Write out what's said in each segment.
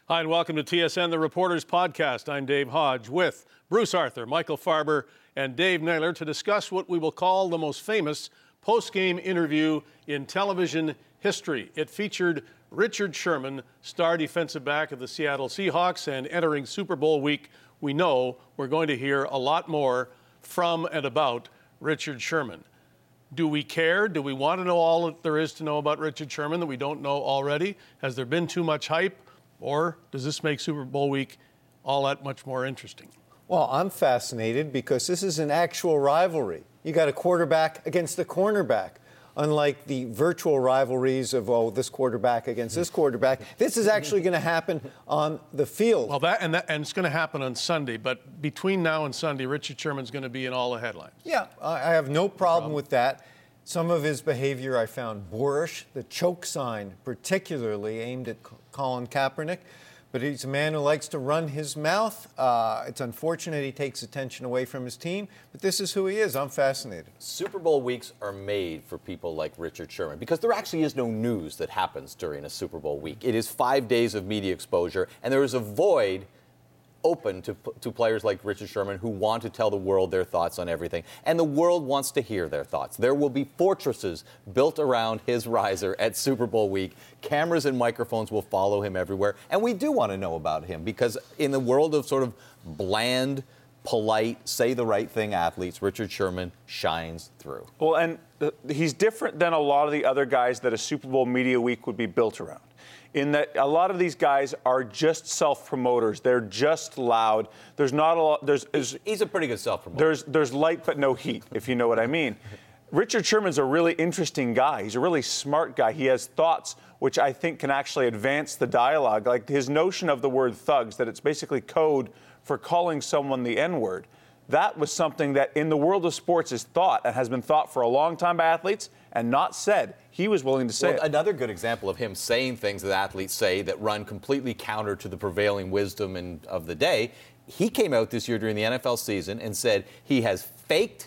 Hi, and welcome to TSN, the Reporters Podcast. I'm Dave Hodge with Bruce Arthur, Michael Farber, and Dave Naylor to discuss what we will call the most famous post-game interview in television history. It featured Richard Sherman, star defensive back of the Seattle Seahawks, and entering Super Bowl week, we know we're going to hear a lot more from and about Richard Sherman. Do we care? Do we want to know all that there is to know about Richard Sherman that we don't know already? Has there been too much hype? Or does this make Super Bowl week all that much more interesting? Well, I'm fascinated because this is an actual rivalry. You got a quarterback against a cornerback. Unlike the virtual rivalries of, this quarterback against this quarterback, this is actually going to happen on the field. Well, and it's going to happen on Sunday, but between now and Sunday, Richard Sherman's going to be in all the headlines. Yeah, I have no problem with that. Some of his behavior I found boorish, the choke sign particularly aimed at Colin Kaepernick. But he's a man who likes to run his mouth. It's unfortunate he takes attention away from his team, but this is who he is. I'm fascinated. Super Bowl weeks are made for people like Richard Sherman because there actually is no news that happens during a Super Bowl week. It is 5 days of media exposure, and there is a void open to players like Richard Sherman who want to tell the world their thoughts on everything. And the world wants to hear their thoughts. There will be fortresses built around his riser at Super Bowl week. Cameras and microphones will follow him everywhere. And we do want to know about him because in the world of sort of bland, polite, say the right thing athletes, Richard Sherman shines through. Well, and he's different than a lot of the other guys that a Super Bowl media week would be built around. In that a lot of these guys are just self-promoters. They're just loud. There's not a lot. He's a pretty good self-promoter. There's light but no heat, if you know what I mean. Richard Sherman's a really interesting guy. He's a really smart guy. He has thoughts which I think can actually advance the dialogue. Like his notion of the word thugs, that it's basically code for calling someone the N-word. That was something that in the world of sports is thought and has been thought for a long time by athletes and not said. He was willing to say it. Another good example of him saying things that athletes say that run completely counter to the prevailing wisdom of the day. He came out this year during the NFL season and said he has faked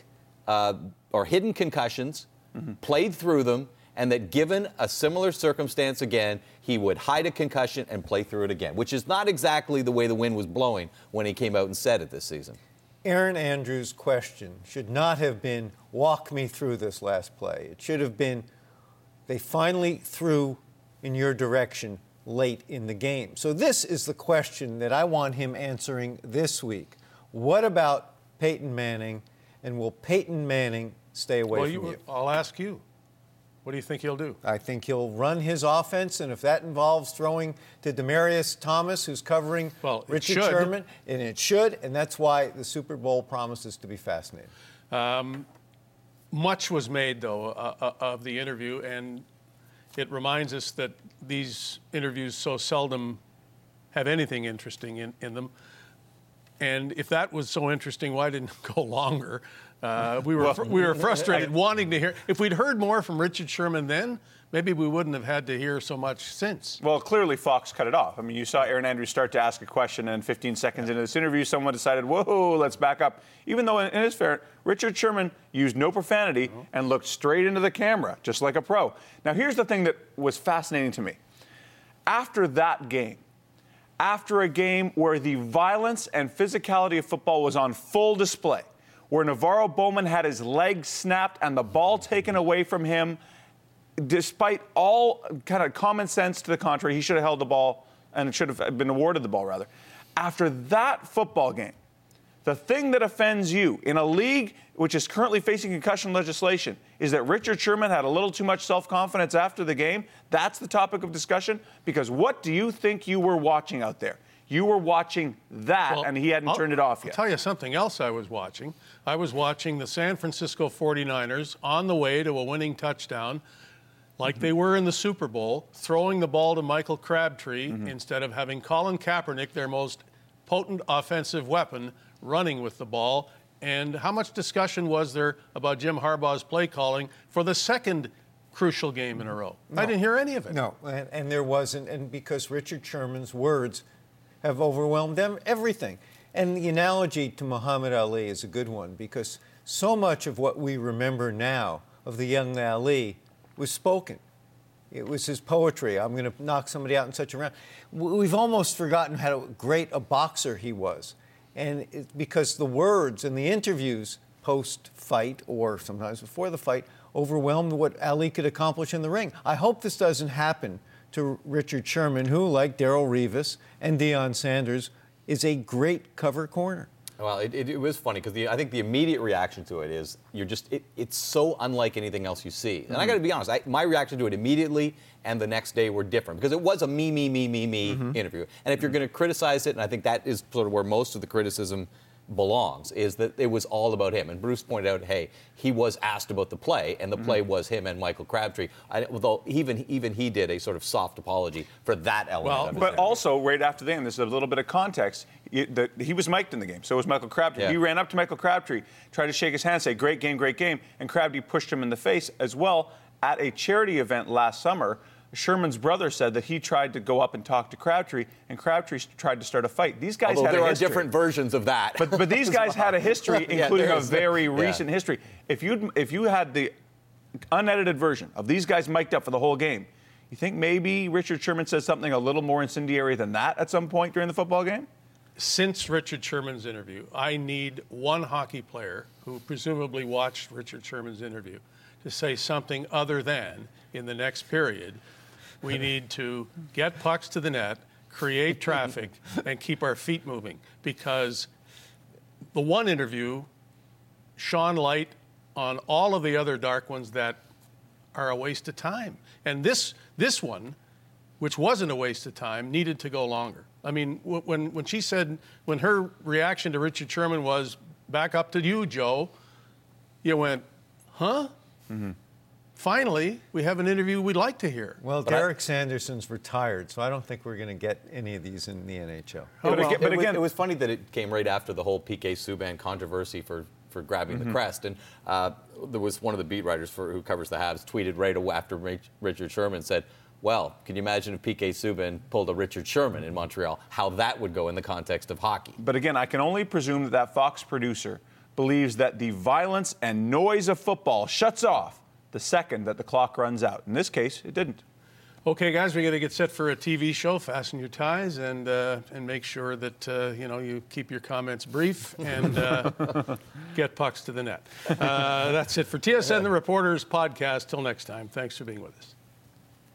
or hidden concussions, played through them, and that given a similar circumstance again, he would hide a concussion and play through it again, which is not exactly the way the wind was blowing when he came out and said it this season. Aaron Andrews' question should not have been, walk me through this last play. It should have been, they finally threw in your direction late in the game. So this is the question that I want him answering this week. What about Peyton Manning, and will Peyton Manning stay away from you? I'll ask you. What do you think he'll do? I think he'll run his offense, and if that involves throwing to Demaryius Thomas, who's covering Richard Sherman, and it should, and that's why the Super Bowl promises to be fascinating. Much was made, though, of the interview, and it reminds us that these interviews so seldom have anything interesting in them. And if that was so interesting, why didn't it go longer? We were frustrated wanting to hear. If we'd heard more from Richard Sherman then, maybe we wouldn't have had to hear so much since. Well, clearly Fox cut it off. I mean, you saw Aaron Andrews start to ask a question, and 15 seconds into this interview, someone decided, whoa, let's back up. Even though, in his fairness, Richard Sherman used no profanity and looked straight into the camera, just like a pro. Now, here's the thing that was fascinating to me. After that game, after a game where the violence and physicality of football was on full display, where Navarro Bowman had his leg snapped and the ball taken away from him, despite all kind of common sense to the contrary, he should have held the ball and should have been awarded the ball, rather. After that football game, the thing that offends you in a league which is currently facing concussion legislation is that Richard Sherman had a little too much self-confidence after the game. That's the topic of discussion, because what do you think you were watching out there? You were watching that, and he hadn't turned it off yet. I'll tell you something else I was watching. I was watching the San Francisco 49ers on the way to a winning touchdown, like they were in the Super Bowl, throwing the ball to Michael Crabtree instead of having Colin Kaepernick, their most potent offensive weapon, running with the ball. And how much discussion was there about Jim Harbaugh's play calling for the second crucial game in a row? No. I didn't hear any of it. No, and there wasn't, and because Richard Sherman's words have overwhelmed them, everything. And the analogy to Muhammad Ali is a good one, because so much of what we remember now of the young Ali was spoken. It was his poetry. I'm going to knock somebody out in such a round. We've almost forgotten how great a boxer he was. And it's because the words and the interviews post-fight or sometimes before the fight overwhelmed what Ali could accomplish in the ring. I hope this doesn't happen to Richard Sherman, who, like Darrelle Revis and Deion Sanders, is a great cover corner. Well, it was funny because I think the immediate reaction to it is it's so unlike anything else you see. And I got to be honest, my reaction to it immediately and the next day were different because it was a me interview. And if you're going to criticize it, and I think that is sort of where most of the criticism belongs, is that it was all about him. And Bruce pointed out, hey, he was asked about the play, and the play was him and Michael Crabtree. Although even he did a sort of soft apology for that element of his but interview. Also, right after the game, this is a little bit of context. He was mic'd in the game, so was Michael Crabtree. Yeah. He ran up to Michael Crabtree, tried to shake his hand, say, great game, and Crabtree pushed him in the face as well at a charity event last summer. Sherman's brother said that he tried to go up and talk to Crabtree, and Crabtree tried to start a fight. These guys although had there a are history. different versions of that. But these guys had a history, including a very recent history. If you had the unedited version of these guys mic'd up for the whole game, you think maybe Richard Sherman said something a little more incendiary than that at some point during the football game? Since Richard Sherman's interview, I need one hockey player who presumably watched Richard Sherman's interview to say something other than, in the next period, we need to get pucks to the net, create traffic, and keep our feet moving. Because the one interview shone light on all of the other dark ones that are a waste of time. And this one, which wasn't a waste of time, needed to go longer. I mean, when she said, when her reaction to Richard Sherman was, back up to you, Joe, you went, huh? Mm-hmm. Finally, we have an interview we'd like to hear. Well, Derek Sanderson's retired, so I don't think we're going to get any of these in the NHL. But again, it was funny that it came right after the whole PK Subban controversy for grabbing the crest. And there was one of the beat writers who covers the Habs tweeted right after Richard Sherman said, well, can you imagine if PK Subban pulled a Richard Sherman in Montreal, how that would go in the context of hockey? But again, I can only presume that Fox producer believes that the violence and noise of football shuts off the second that the clock runs out. In this case, it didn't. Okay, guys, we got to get set for a TV show. Fasten your ties and make sure that you keep your comments brief and get pucks to the net. That's it for TSN The Reporters podcast. Till next time, thanks for being with us.